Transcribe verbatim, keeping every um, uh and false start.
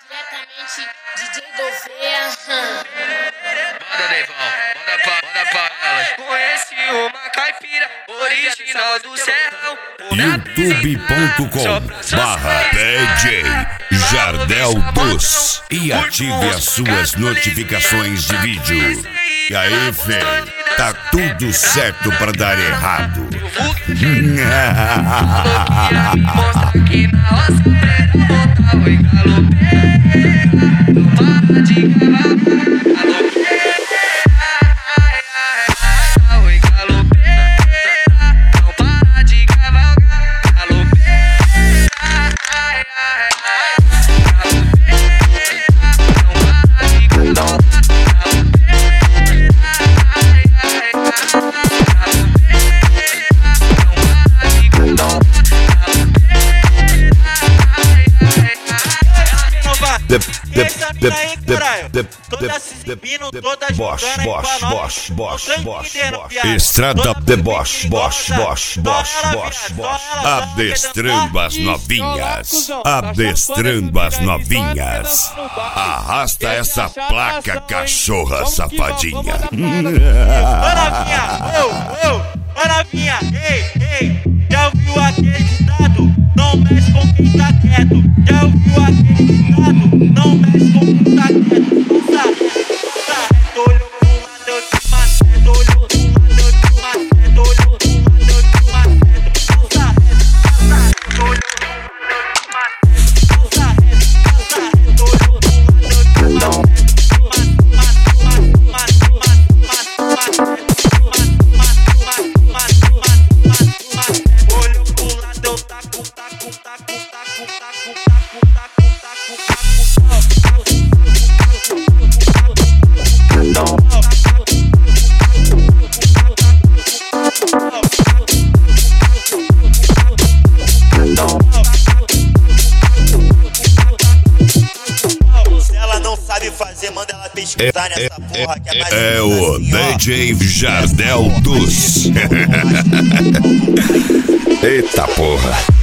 Diretamente D J Gouveia. Manda, Neivão, manda pra, manda pra elas. Conheci uma caipira original do Serrão. youtube ponto com barra D J Jardel Dos e ative as suas notificações de vídeo. E aí, fé, tá tudo certo pra dar errado. Mostra que na roça preta botar o encalopeira. Não para de cavar, calopeira. O encalopeira. Não para de cavalgar, calopeira. De, de, de, de, de, de, toda se exibindo, toda Bosch, jogando aí Bosch, pra nós. Bosch, Bosch, Não tô Bosch, entendendo, Bosch. piada. Estrada Toda de se Bosch, exibindo, Bosch, toda- Bosch, toda Bosch, ela, Bosch, viado, Bosch. toda ela, só Adestrando as novinhas, adestrando as novinhas. Arrasta essa placa, cachorra safadinha. Ô novinha, ô, ô, ô novinha, ei, ei, já ouviu aquele ditado? Não mexe com quem tá quieto. Já ouviu aquele ditado? Não mexe com quem tá quieto. Passa reto, passa reto, olhou pro lado, eu te maceto. Olhou pro lado, eu te maceto. Olhou pro lado, eu te maceto. Passa reto, passa reto, olhou pro lado, eu te maceto. Passa reto, passa reto, olhou pro lado, eu te maceto. Olhou pro lado, eu taco, taco, taco, taco, taco, taco, taco, taco, Se ela não sabe fazer, manda ela pesquisar nessa porra que é mais É ou menos o assim, ó. D J Jardel Dos. Eita porra.